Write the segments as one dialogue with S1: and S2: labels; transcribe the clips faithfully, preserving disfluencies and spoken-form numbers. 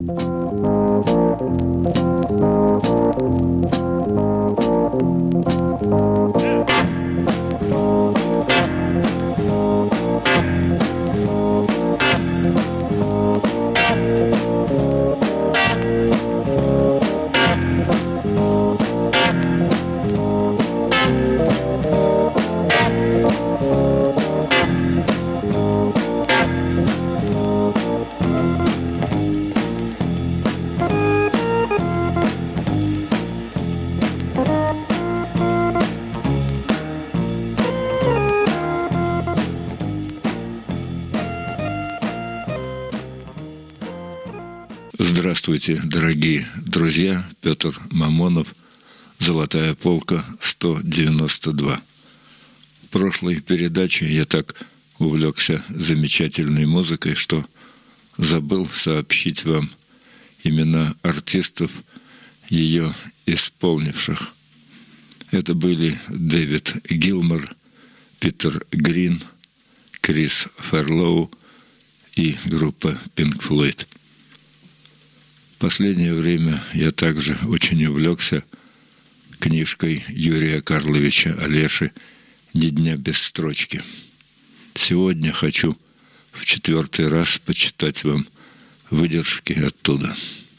S1: Здравствуйте, дорогие друзья. Петр Мамонов, «Золотая полка», сто девяносто два. В прошлой передаче я так увлекся замечательной музыкой, что забыл сообщить вам имена артистов, ее исполнивших. Это были Дэвид Гилмор, Питер Грин, Крис Фарлоу и группа Pink Floyd. В последнее время я также очень увлекся книжкой Юрия Карловича Олеши «Ни дня без строчки». Сегодня хочу в четвертый раз почитать вам выдержки оттуда.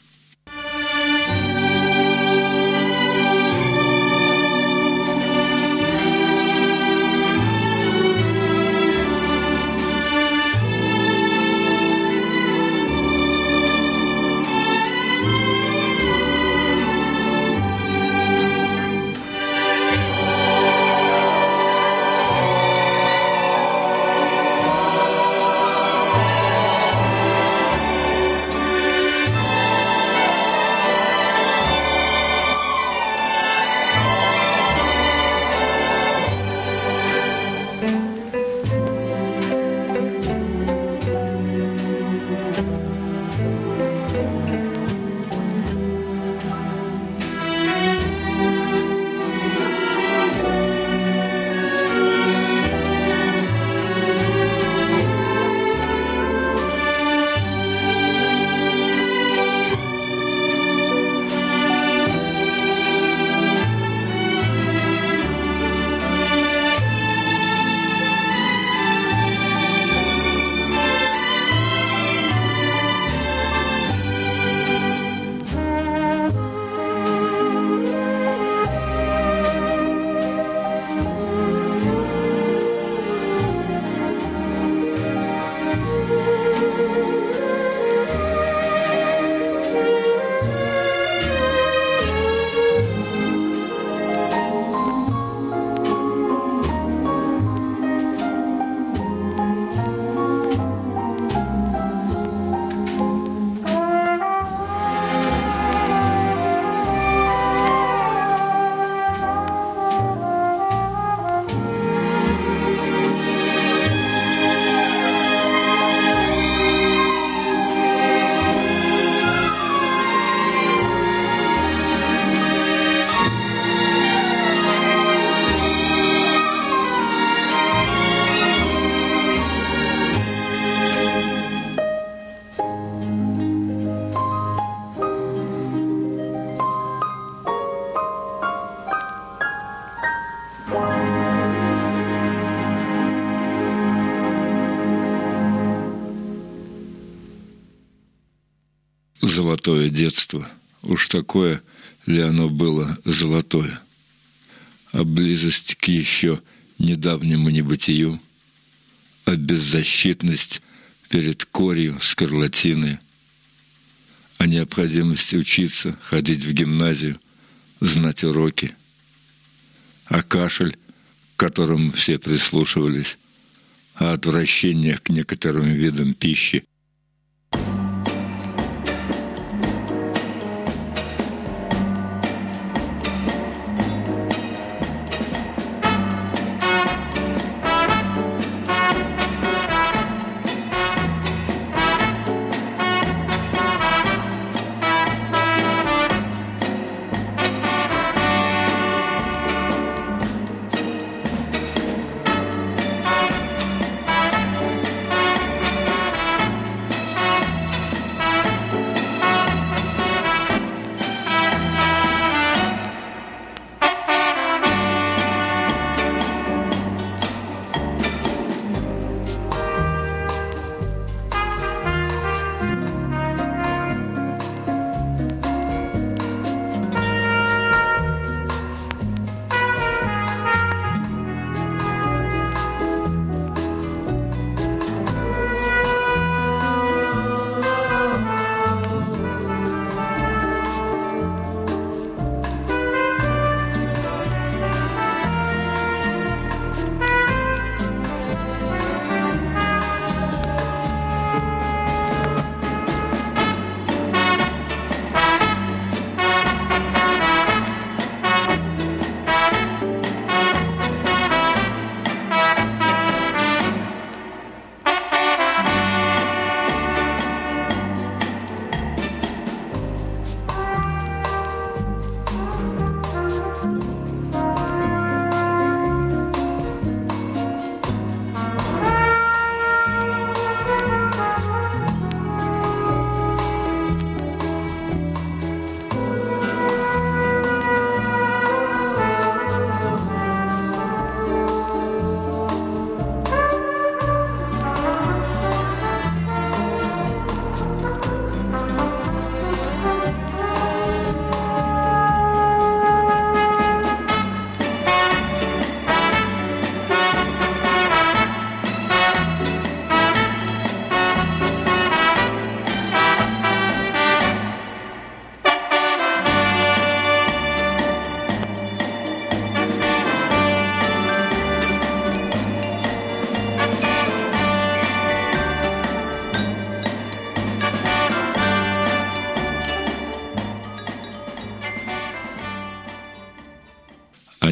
S1: Золотое детство. Уж такое ли оно было золотое? А близость к еще недавнему небытию, а беззащитность перед корью скарлатины, а необходимость учиться, ходить в гимназию, знать уроки, а кашель, к которому все прислушивались, а отвращение к некоторым видам пищи.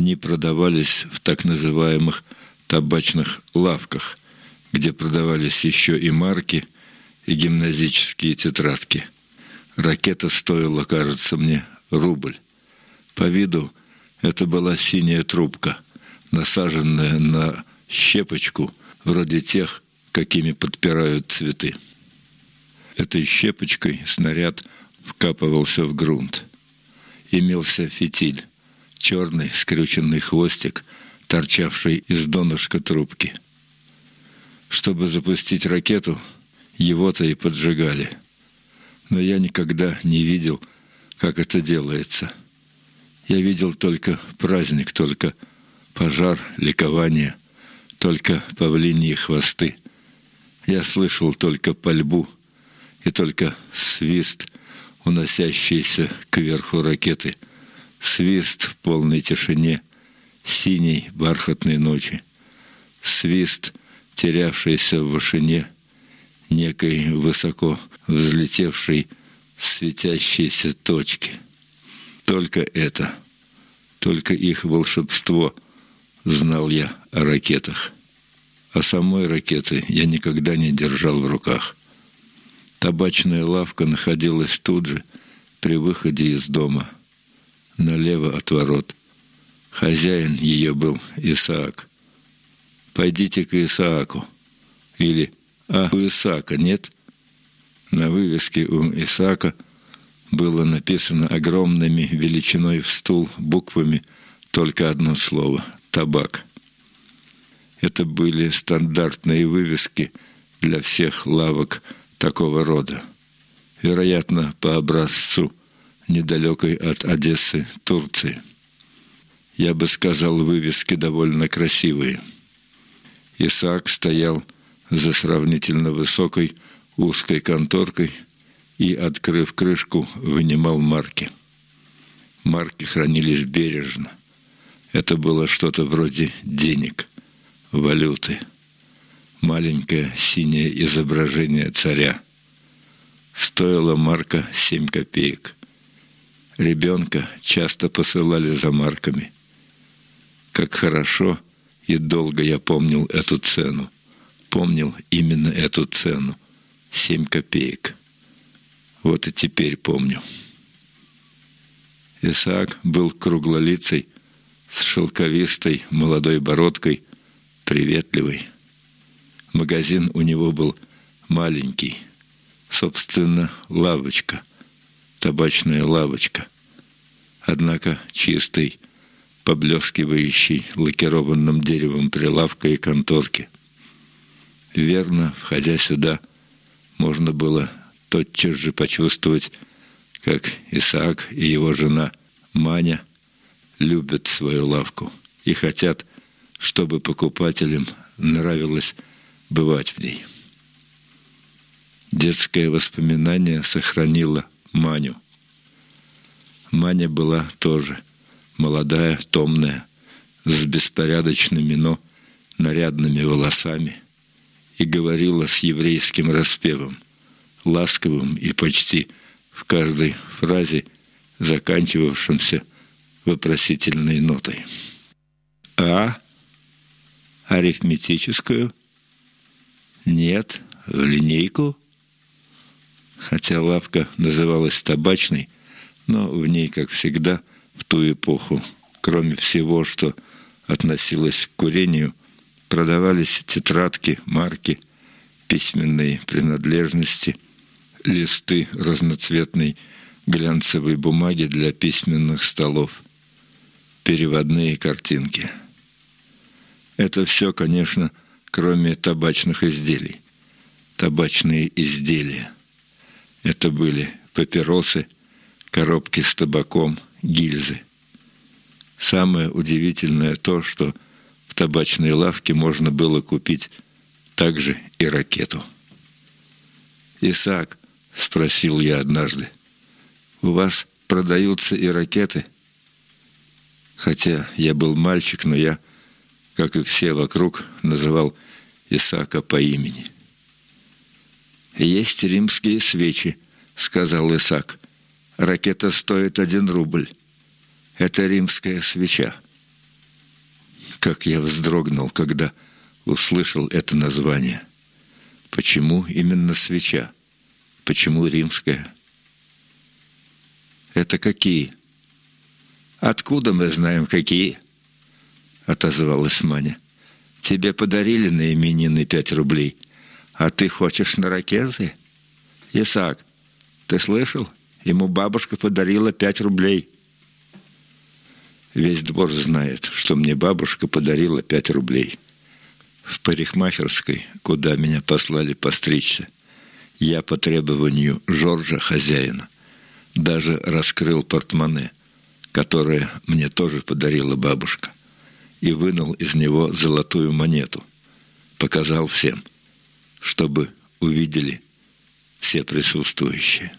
S1: Они продавались в так называемых табачных лавках, где продавались еще и марки, и гимназические тетрадки. Ракета стоила, кажется мне, рубль. По виду это была синяя трубка, насаженная на щепочку, вроде тех, какими подпирают цветы. Этой щепочкой снаряд вкапывался в грунт. Имелся фитиль, черный скрюченный хвостик, торчавший из донышка трубки. Чтобы запустить ракету, его-то и поджигали. Но я никогда не видел, как это делается. Я видел только праздник, только пожар, ликование, только павлиньи хвосты. Я слышал только пальбу и только свист, уносящийся кверху ракеты, свист в полной тишине синей бархатной ночи, свист, терявшийся в вышине некой высоко взлетевшей светящейся точки. Только это, только их волшебство знал я о ракетах. А самой ракеты я никогда не держал в руках. Табачная лавка находилась тут же, при выходе из дома, налево от ворот. Хозяин ее был Исаак. «Пойдите к Исааку». Или «А, у Исаака нет?» На вывеске у Исаака было написано огромными величиной в стул буквами только одно слово — «табак». Это были стандартные вывески для всех лавок такого рода. Вероятно, по образцу недалекой от Одессы, Турции. Я бы сказал, вывески довольно красивые. Исаак стоял за сравнительно высокой узкой конторкой и, открыв крышку, вынимал марки. Марки хранились бережно. Это было что-то вроде денег, валюты. Маленькое синее изображение царя. Стоила марка семь копеек. Ребенка часто посылали за марками. Как хорошо и долго я помнил эту цену. Помнил именно эту цену. Семь копеек. Вот и теперь помню. Исаак был круглолицей, с шелковистой молодой бородкой, приветливый. Магазин у него был маленький. Собственно, лавочка, табачная лавочка. Однако чистый, поблескивающий лакированным деревом прилавка и конторки. Верно, входя сюда, можно было тотчас же почувствовать, как Исаак и его жена Маня любят свою лавку и хотят, чтобы покупателям нравилось бывать в ней. Детское воспоминание сохранило Маню. Маня была тоже молодая, томная, с беспорядочными, но нарядными волосами, и говорила с еврейским распевом, ласковым и почти в каждой фразе заканчивавшимся вопросительной нотой. «А? Арифметическую? Нет, в линейку?» Хотя лавка называлась табачной, но в ней, как всегда, в ту эпоху, кроме всего, что относилось к курению, продавались тетрадки, марки, письменные принадлежности, листы разноцветной глянцевой бумаги для письменных столов, переводные картинки. Это все, конечно, кроме табачных изделий. Табачные изделия. Это были папиросы, коробки с табаком, гильзы. Самое удивительное то, что в табачной лавке можно было купить также и ракету. «Исаак», — спросил я однажды, — «у вас продаются и ракеты?» Хотя я был мальчик, но я, как и все вокруг, называл Исаака по имени. «Есть римские свечи», — сказал Исаак. «Ракета стоит один рубль. Это римская свеча». Как я вздрогнул, когда услышал это название. Почему именно свеча? Почему римская? Это какие? Откуда мы знаем, какие? Отозвалась Маня. Тебе подарили на именины пять рублей, а ты хочешь на ракезы? Исаак, ты слышал? Ему бабушка подарила пять рублей. Весь двор знает, что мне бабушка подарила пять рублей. В парикмахерской, куда меня послали постричься, я по требованию Жоржа, хозяина, даже раскрыл портмоне, которое мне тоже подарила бабушка, и вынул из него золотую монету, показал всем, чтобы увидели все присутствующие.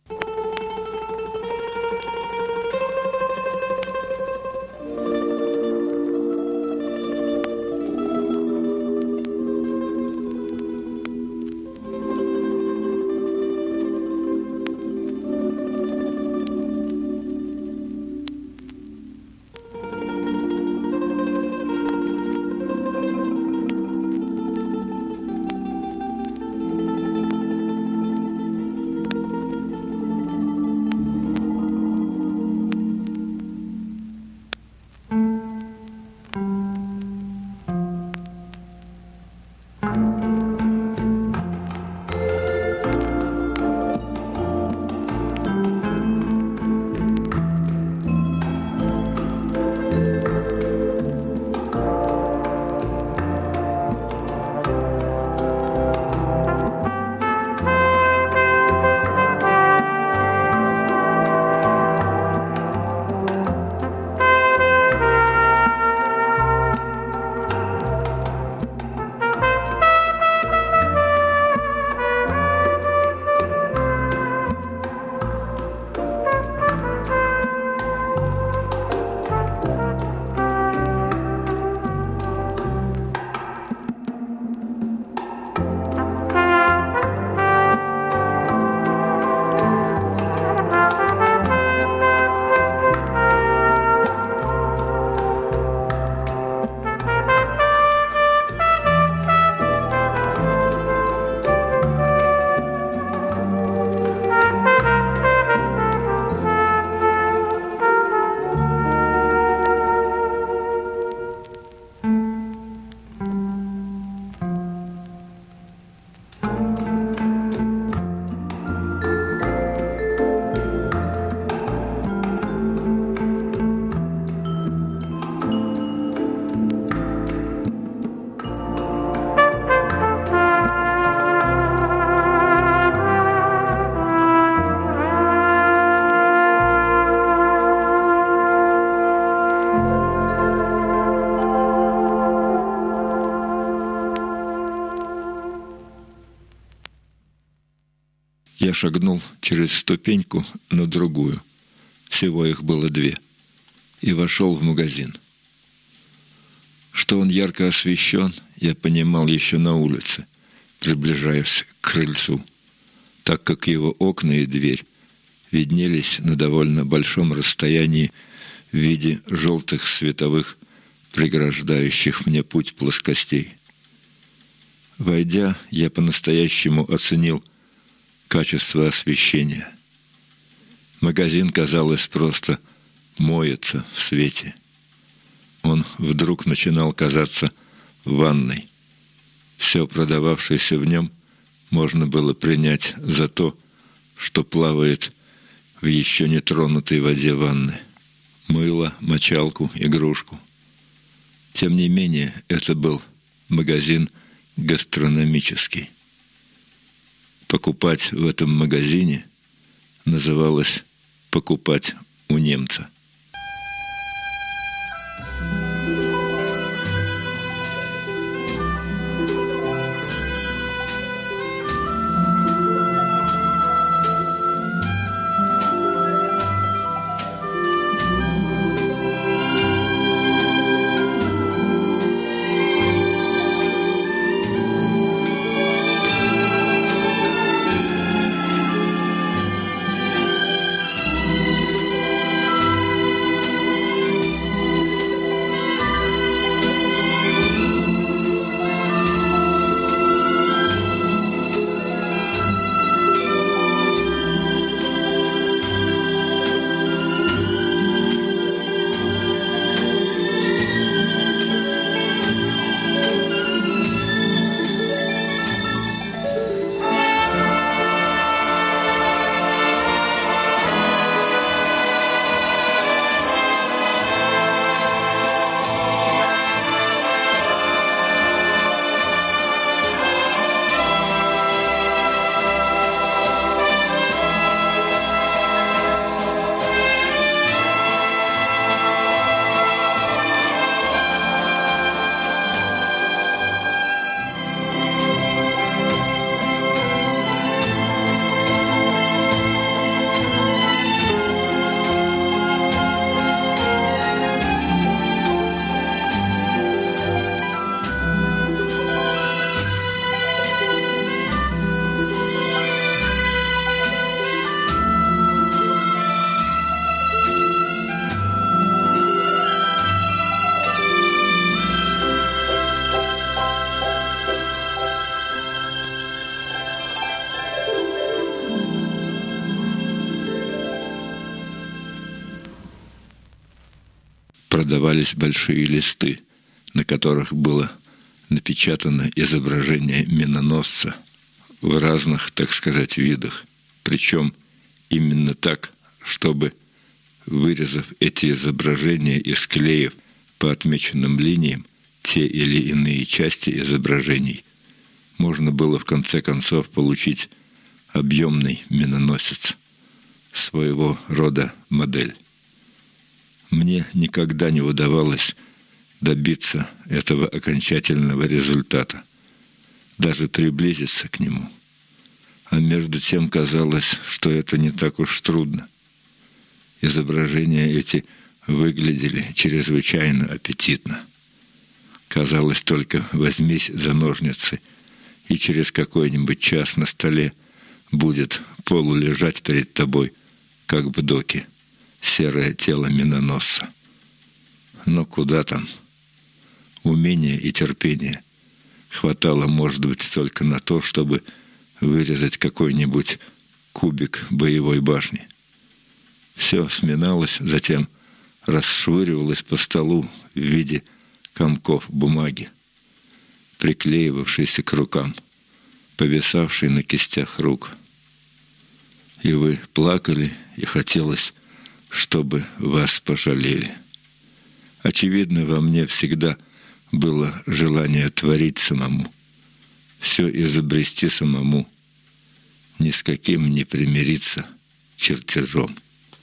S1: Я шагнул через ступеньку на другую, всего их было две, и вошел в магазин. Что он ярко освещен, я понимал еще на улице, приближаясь к крыльцу, так как его окна и дверь виднелись на довольно большом расстоянии в виде желтых световых, преграждающих мне путь плоскостей. Войдя, я по-настоящему оценил качество освещения. Магазин, казалось, просто моется в свете. Он вдруг начинал казаться ванной. Все продававшееся в нем можно было принять за то, что плавает в еще не тронутой воде ванны. Мыло, мочалку, игрушку. Тем не менее, это был магазин гастрономический. Покупать в этом магазине называлось «покупать у немца». продавались большие листы, на которых было напечатано изображение миноносца в разных, так сказать, видах. Причем именно так, чтобы, вырезав эти изображения и склеив по отмеченным линиям те или иные части изображений, можно было в конце концов получить объемный миноносец, своего рода модель. Мне никогда не удавалось добиться этого окончательного результата, даже приблизиться к нему. А между тем казалось, что это не так уж трудно. Изображения эти выглядели чрезвычайно аппетитно. Казалось, только возьмись за ножницы, и через какой-нибудь час на столе будет полулежать перед тобой, как в доке, серое тело миноносца. Но куда там? Умения и терпения хватало, может быть, только на то, чтобы вырезать какой-нибудь кубик боевой башни. Все сминалось, затем расшвыривалось по столу в виде комков бумаги, приклеивавшейся к рукам, повисавшей на кистях рук. И вы плакали, и хотелось, чтобы вас пожалели. Очевидно, во мне всегда было желание творить самому, все изобрести самому, ни с каким не примириться чертежом.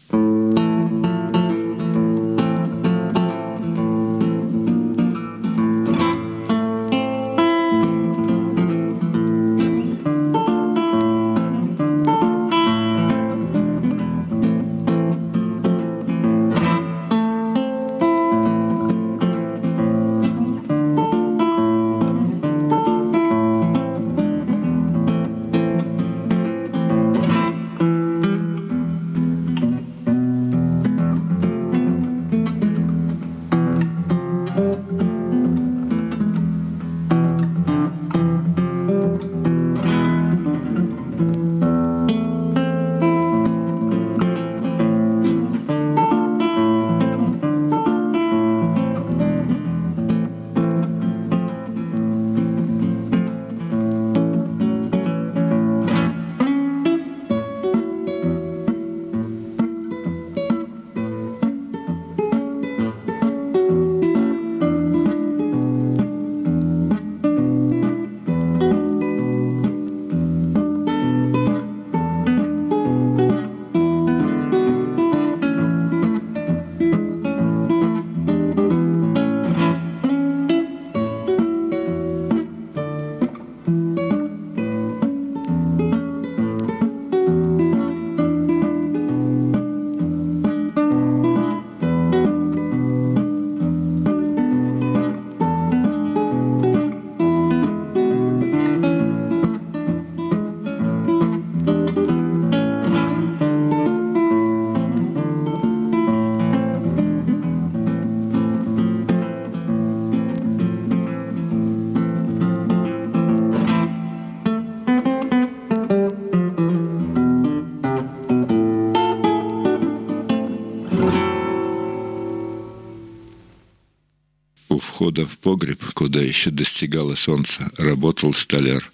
S1: У входа в погреб, куда еще достигало солнца, работал столяр.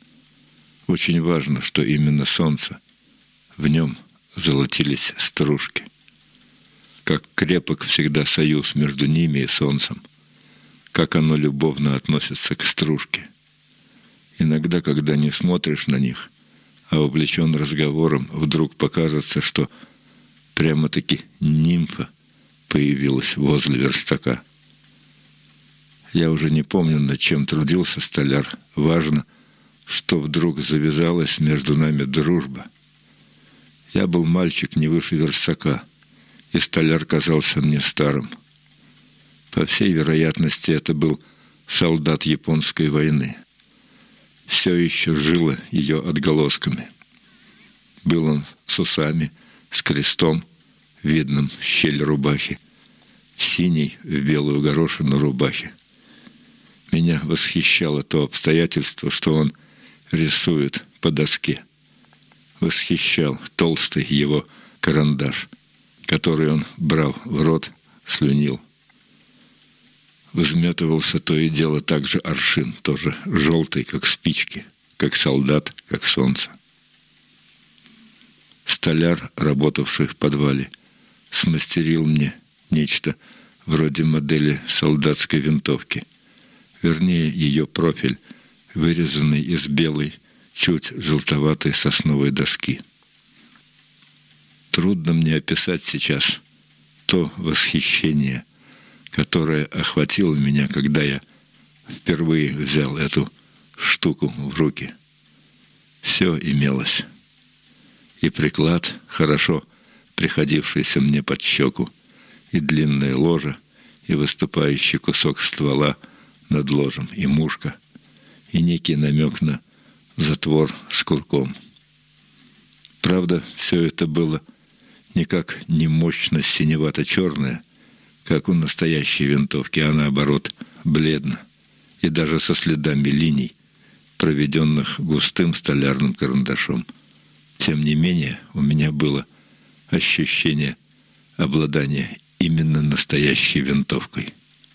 S1: Очень важно, что именно солнце. В нем золотились стружки. Как крепок всегда союз между ними и солнцем. Как оно любовно относится к стружке. Иногда, когда не смотришь на них, а увлечен разговором, вдруг покажется, что прямо-таки нимфа появилась возле верстака. Я уже не помню, над чем трудился столяр. Важно, что вдруг завязалась между нами дружба. Я был мальчик не выше верстака, и столяр казался мне старым. По всей вероятности, это был солдат японской войны. Все еще жило ее отголосками. Был он с усами, с крестом, видным в щель рубахи, в синей, в белую горошину рубахе. Меня восхищало то обстоятельство, что он рисует по доске. Восхищал толстый его карандаш, который он брал в рот, слюнил. взметывался то и дело также аршин, тоже желтый, как спички, как солдат, как солнце. Столяр, работавший в подвале, смастерил мне нечто вроде модели солдатской винтовки, вернее, ее профиль, вырезанный из белой, чуть желтоватой сосновой доски. Трудно мне описать сейчас то восхищение, которое охватило меня, когда я впервые взял эту штуку в руки. Все имелось. И приклад, хорошо приходившийся мне под щеку, и длинная ложа, и выступающий кусок ствола над ложем, и мушка, и некий намек на затвор с курком. Правда, все это было никак не мощно синевато-черное, как у настоящей винтовки, а наоборот, бледно, и даже со следами линий, проведенных густым столярным карандашом. Тем не менее, у меня было ощущение обладания именно настоящей винтовкой.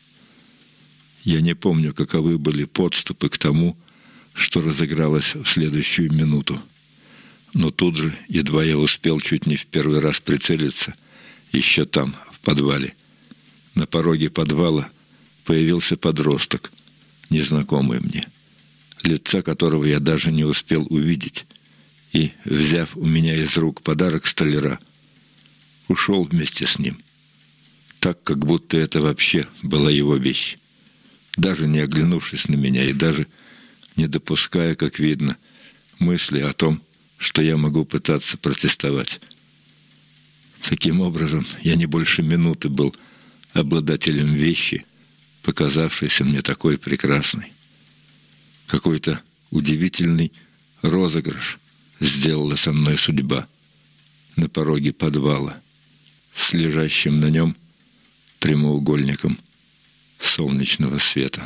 S1: Я не помню, каковы были подступы к тому, что разыгралось в следующую минуту. Но тут же, едва я успел чуть не в первый раз прицелиться, еще там, в подвале, на пороге подвала появился подросток, незнакомый мне, лица которого я даже не успел увидеть, и, взяв у меня из рук подарок столяра, ушел вместе с ним, так, как будто это вообще была его вещь, даже не оглянувшись на меня и даже не допуская, как видно, мысли о том, что я могу пытаться протестовать. Таким образом, я не больше минуты был обладателем вещи, показавшейся мне такой прекрасной. Какой-то удивительный розыгрыш сделала со мной судьба на пороге подвала с лежащим на нем прямоугольником солнечного света.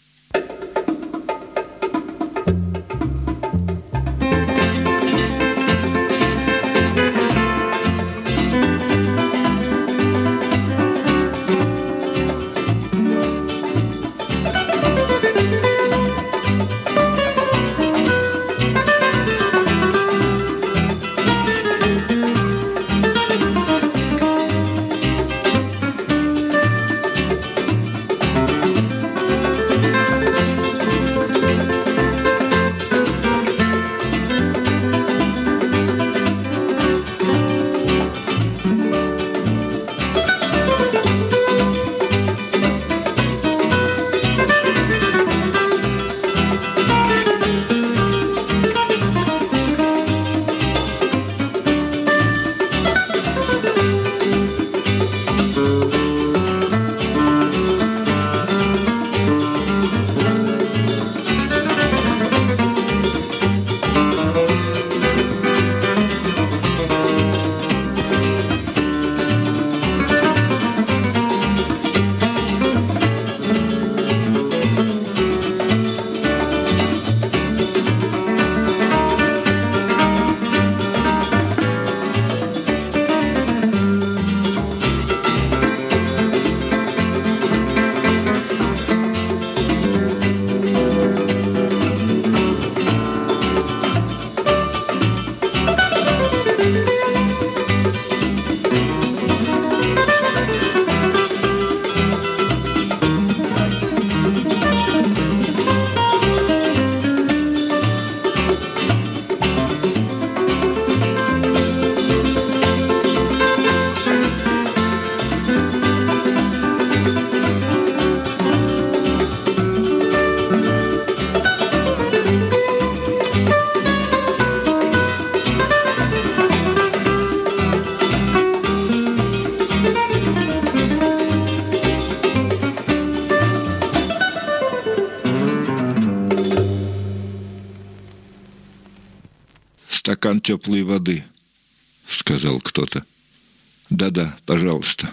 S1: «Стакан теплой воды», — сказал кто-то. «Да-да, пожалуйста».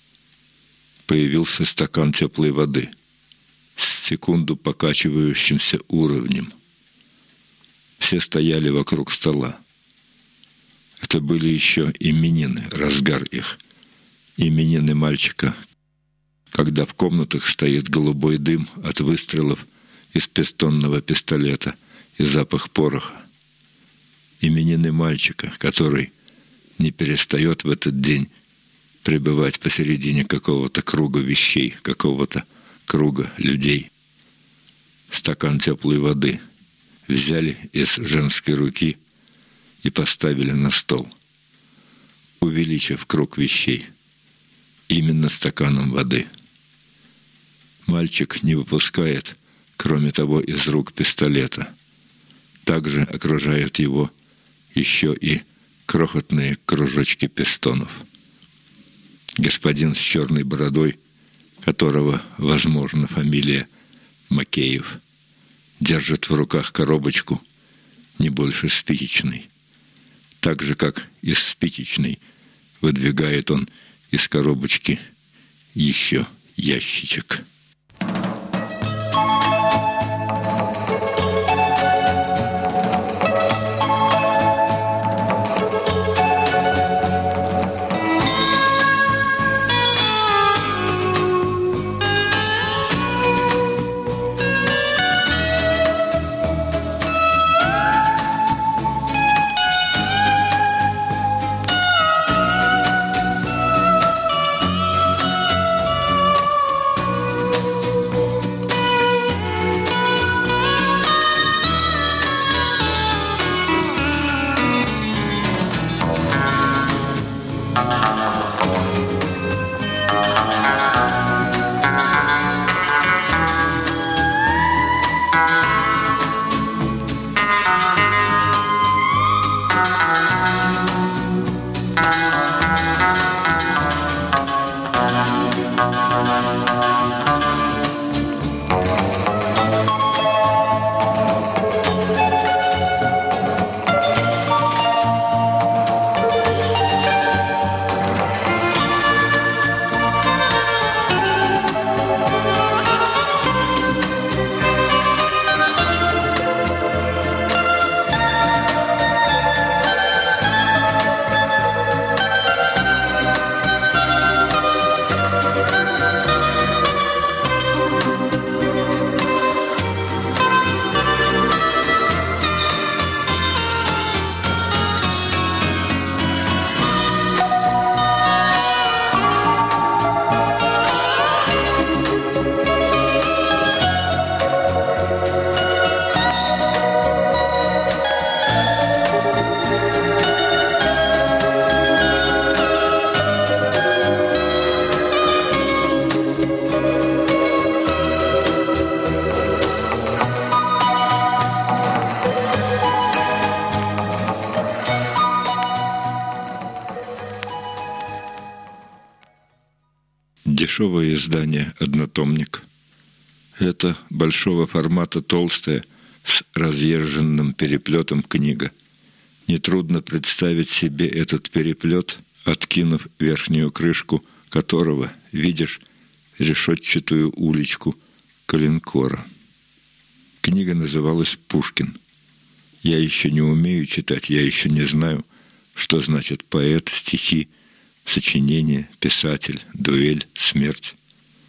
S1: Появился стакан теплой воды с секунду покачивающимся уровнем. Все стояли вокруг стола. Это были еще именины, разгар их. Именины мальчика, когда в комнатах стоит голубой дым от выстрелов из пистонного пистолета и запах пороха. Именины мальчика, который не перестает в этот день пребывать посередине какого-то круга вещей, какого-то круга людей. Стакан теплой воды взяли из женской руки и поставили на стол, увеличив круг вещей именно стаканом воды. Мальчик не выпускает, кроме того, из рук пистолета. Также окружают его еще и крохотные кружочки пистонов. Господин с черной бородой, которого, возможно, фамилия Макеев, держит в руках коробочку не больше спичечной. Так же, как из спичечной, выдвигает он из коробочки еще ящичек. Дешевое издание «Однотомник». Это большого формата толстая с разъезженным переплетом книга. Нетрудно представить себе этот переплет, откинув верхнюю крышку которого видишь решетчатую уличку калинкора. Книга называлась «Пушкин». Я еще не умею читать, я еще не знаю, что значит поэт, стихи, сочинение, писатель, дуэль, смерть.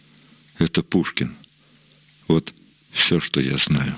S1: Это Пушкин. Вот все, что я знаю.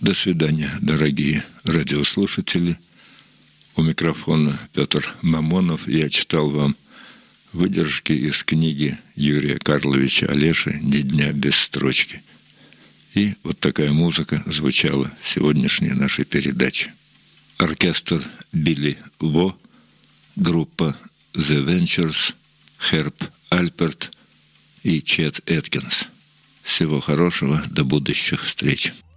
S1: До свидания, дорогие радиослушатели. У микрофона Петр Мамонов. Я читал вам выдержки из книги Юрия Карловича Олеши «Ни дня без строчки». И вот такая музыка звучала в сегодняшней нашей передаче. Оркестр Билли Во, группа The Ventures, Херб Альперт и Чет Эткинс. Всего хорошего, до будущих встреч.